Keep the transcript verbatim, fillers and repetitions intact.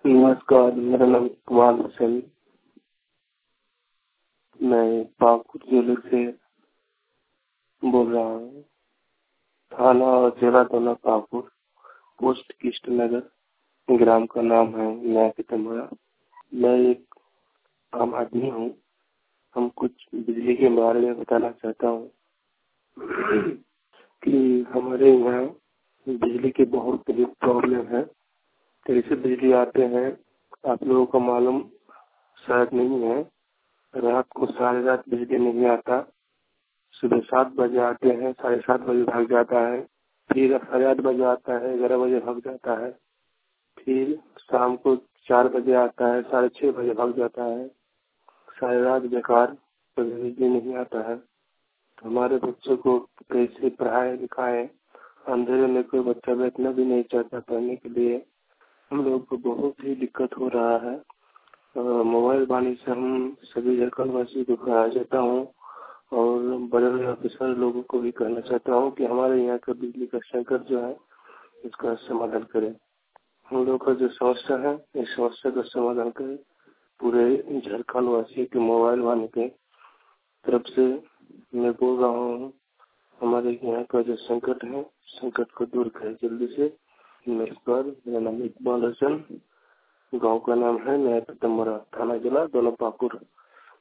नमस्कार, मेरा नाम इकबाल हुसैन। मैं पाकुड़ जिले से बोल रहा हूँ। थाना और जिला दोनों पाकुड़, पोस्ट कृष्णनगर, ग्राम का नाम है नया पीतमपुरा। मैं एक आम आदमी हूँ। हम कुछ बिजली के बारे में बताना चाहता हूँ कि हमारे यहाँ बिजली के बहुत बड़ी प्रॉब्लम है। कैसे बिजली आते हैं आप लोगों को मालूम शायद नहीं है। रात को सारी रात बिजली नहीं आता। सुबह सात बजे आते हैं, साढ़े सात बजे भाग जाता है, फिर साढ़े आठ बजे आता है, ग्यारह बजे भाग जाता है, फिर शाम को चार बजे आता है, साढ़े छह बजे भाग जाता है। सारी रात बेकार, कभी बिजली नहीं आता है। तो हमारे बच्चों को कैसे पढ़ाए लिखाए? अंधेरे में कोई बच्चा बैठना भी नहीं चाहता पढ़ने के लिए। हम लोग को बहुत ही दिक्कत हो रहा है। मोबाइल वाणी से हम सभी झारखंड वासी को कहना चाहता हूँ और बड़े बड़े ऑफिसर लोगों को भी कहना चाहता हूँ कि हमारे यहाँ का बिजली का संकट जो है इसका समाधान करें। हम लोग का जो समस्या है इस समस्या का समाधान करें। पूरे झारखंड वासी के मोबाइल वाणी के तरफ से मैं बोल रहा हूँ, हमारे यहाँ का जो संकट है संकट को दूर करें जल्दी से। नमस्कार, मेरा नाम इकबाल हुसैन, गाँव का नाम है नया पीतमपुरा, थाना जिला दोनों पाकुड़।